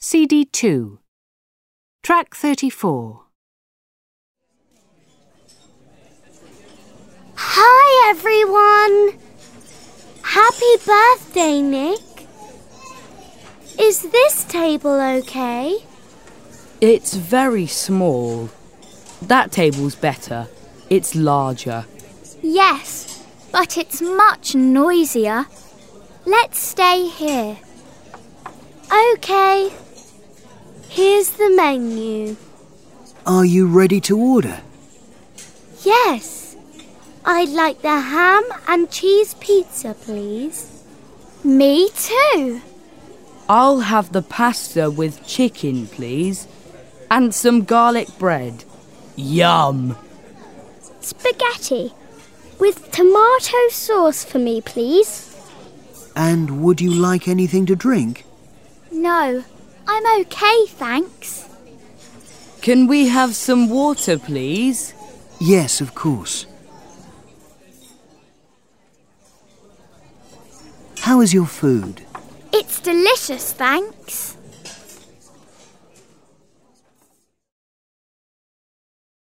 CD 2. Track 34. Hi everyone! Happy birthday, Nick. Is this table okay? It's very small. That table's better. It's larger. Yes, but it's much noisier. Let's stay here. Okay. Here's the menu. Are you ready to order? Yes. I'd like the ham and cheese pizza, please. Me too. I'll have the pasta with chicken, please. And some garlic bread. Yum! Spaghetti with tomato sauce for me, please. And would you like anything to drink? No, I'm okay, thanks. Can we have some water, please? Yes, of course. How is your food? It's delicious, thanks.